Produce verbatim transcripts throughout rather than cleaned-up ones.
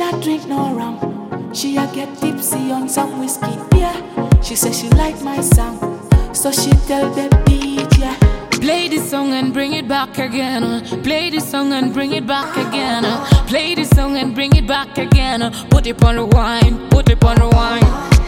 not drink no rum. She a get tipsy on some whiskey, yeah. She says she like my song, so she tell the D J, play this song and bring it back again. Play this song and bring it back again. Play this song and bring it back again. Put it on the wine, put it on the wine.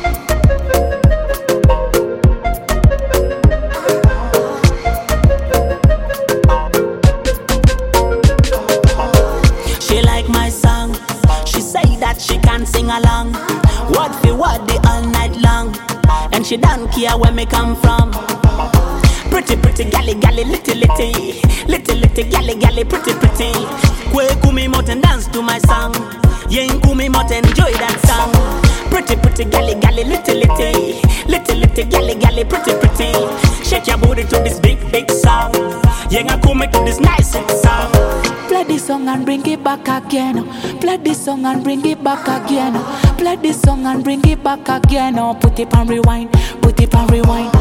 She like my song. She say that she can sing along. Word for word the all night long. And she don't care where me come from. Pretty, pretty, galley, galley, little, little. Little, little, galley, galley, pretty, pretty. Kwe kumi mot and dance to my song. Yen kumi mot enjoy that song. Pretty, pretty, galley, galley, little, little. Little, little, galley, galley, pretty, pretty. Shake your booty to this big, big song. Yen a kumi to this nice song. play this song and bring it back again. Play this song and bring it back again. Play this song and bring it back again. Oh, put it on rewind, put it on rewind.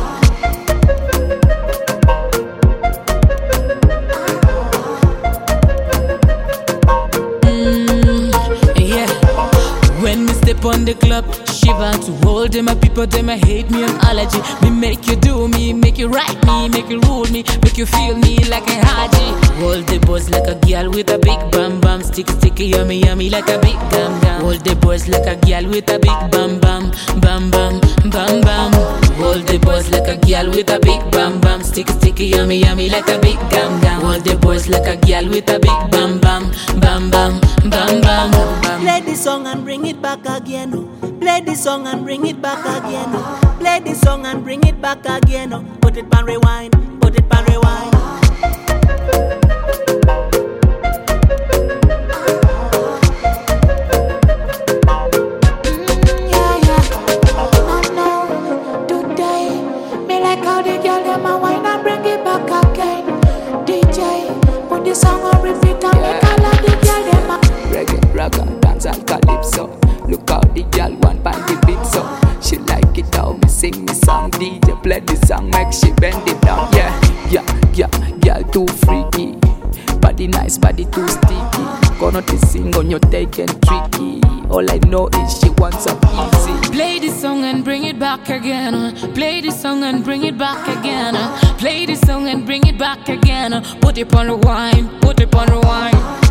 When me step on the club, shiver to all them a people, them a hate me, I'm allergy. Me make you do me, make you write me, make you rule me, make you feel me like a haji. Hold the boys like a girl with a big bam bam, sticky sticky yummy yummy like a big gum gum. Hold the boys like a girl with a big bam bam, bam bam, bam bam. Hold the boys like a girl with a big bam bam, sticky sticky yummy yummy like a big gum gum. Hold the boys like a girl with a big bam bam, bam bam, bam bam. Play this song and bring it back again. Oh. Play this song and bring it back again. Oh. Play this song and bring it back again. Oh. Put it on rewind, put it on rewind. Mm, yeah, yeah. No, no. Today, me like how the girl them a wine and bring it back again. D J, put the song on repeat and make all of the girl them a reggae, ragga, dance and calypso. Look how the girl want find the beat so. She like it how me sing me song. D J play the song make she bend it down. Yeah, yeah, yeah, girl too freaky. Body nice, body too sticky. Gonna to sing on your take and tricky. All I know is she wants some easy. Play this song and bring it back again. Play this song and bring it back again. Play this song and bring it back again. Put it on the wine, put it on the wine.